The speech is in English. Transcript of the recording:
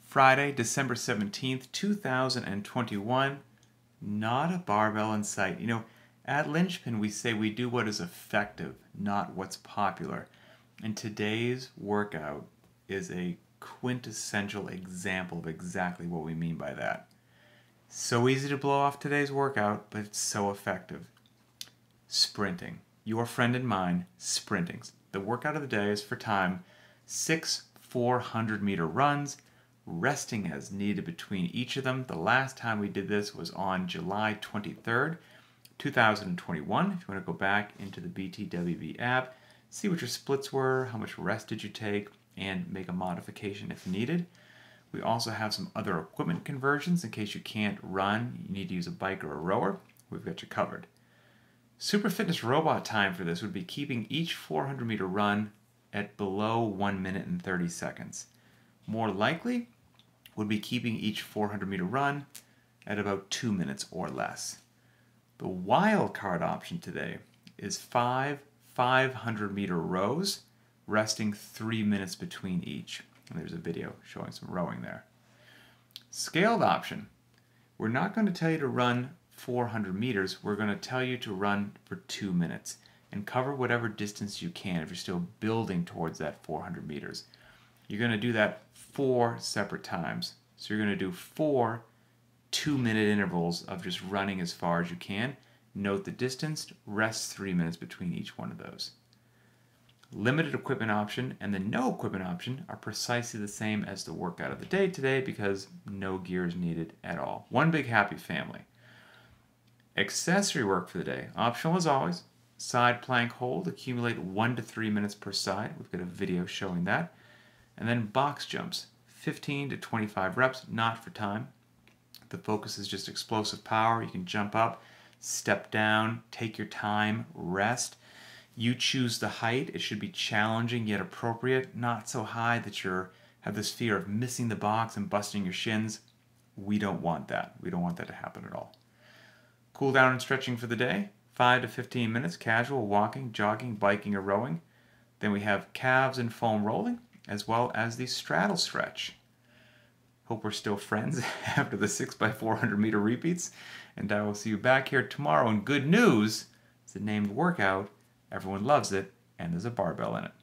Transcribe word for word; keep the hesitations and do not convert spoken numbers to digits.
Friday, December seventeenth, two thousand twenty-one. Not a barbell in sight. You know, at Linchpin we say we do what is effective, not what's popular. And today's workout is a quintessential example of exactly what we mean by that. So easy to blow off today's workout, but it's so effective. Sprinting. Your friend and mine, sprinting. The workout of the day is for time, six four hundred meter runs, resting as needed between each of them. The last time we did this was on July twenty-third, two thousand twenty-one. If you want to go back into the B T W B app, see what your splits were, how much rest did you take, and make a modification if needed. We also have some other equipment conversions in case you can't run, you need to use a bike or a rower. We've got you covered. Super Fitness Robot time for this would be keeping each four hundred meter run at below one minute and thirty seconds. More likely would be keeping each four hundred meter run at about two minutes or less. The wild card option today is five five hundred meter rows, resting three minutes between each. And there's a video showing some rowing there. Scaled option. We're not going to tell you to run four hundred meters. We're going to tell you to run for two minutes and cover whatever distance you can if you're still building towards that four hundred meters. You're going to do that four separate times. So you're going to do four two-minute intervals of just running as far as you can. Note the distance, rest three minutes between each one of those. Limited equipment option and the no equipment option are precisely the same as the workout of the day today because no gear is needed at all. One big happy family. Accessory work for the day, optional as always. Side plank hold, accumulate one to three minutes per side. We've got a video showing that. And then box jumps, fifteen to twenty-five reps, not for time. The focus is just explosive power. You can jump up, step down, take your time, rest. You choose the height. It should be challenging yet appropriate, not so high that you have this fear of missing the box and busting your shins. We don't want that. We don't want that to happen at all. Cool down and stretching for the day, five to fifteen minutes, casual walking, jogging, biking, or rowing. Then we have calves and foam rolling, as well as the straddle stretch. Hope we're still friends after the six by four hundred meter repeats, and I will see you back here tomorrow. And good news, it's a named workout, everyone loves it, and there's a barbell in it.